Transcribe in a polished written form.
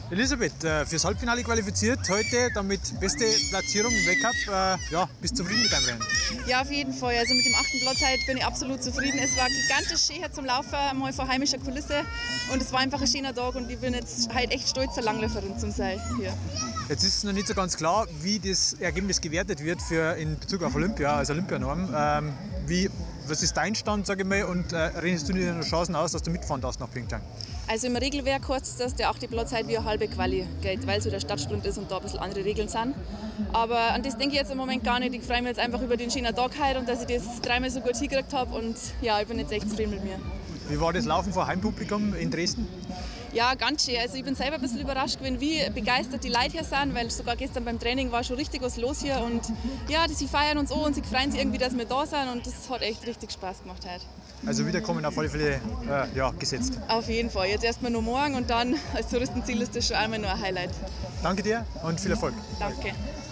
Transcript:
Elisabeth, fürs Halbfinale qualifiziert heute, damit beste Platzierung im Weltcup. Ja, bist du zufrieden mit deinem Rennen? Ja, auf jeden Fall. Also mit dem 8. Platz heute bin ich absolut zufrieden. Es war gigantisch schön hier zum Laufen, mal vor heimischer Kulisse. Und es war einfach ein schöner Tag und ich bin jetzt heute echt stolz, eine Langläuferin zu sein hier. Jetzt ist es noch nicht so ganz klar, wie das Ergebnis gewertet wird in Bezug auf Olympia, also Olympianorm. Was ist dein Stand, sage ich mal, und rechnest du dir noch Chancen aus, dass du mitfahren darfst nach Pyeongchang? Also im Regelwerk kurz, dass der 8. Platz heute wie eine halbe Quali geht, weil so der Stadtsprint ist und da ein bisschen andere Regeln sind. Aber an das denke ich jetzt im Moment gar nicht. Ich freue mich jetzt einfach über den schönen Tag heute und dass ich das dreimal so gut hingekriegt habe. Und ja, ich bin jetzt echt zufrieden mit mir. Wie war das Laufen vor Heimpublikum in Dresden? Ja, ganz schön. Also ich bin selber ein bisschen überrascht gewesen, wie begeistert die Leute hier sind, weil sogar gestern beim Training war schon richtig was los hier und ja, sie feiern uns an und sie freuen sich irgendwie, dass wir da sind und das hat echt richtig Spaß gemacht heute. Also Wiederkommen auf alle Fälle gesetzt. Auf jeden Fall. Jetzt erstmal noch morgen und dann als Touristenziel ist das schon einmal nur ein Highlight. Danke dir und viel Erfolg. Danke.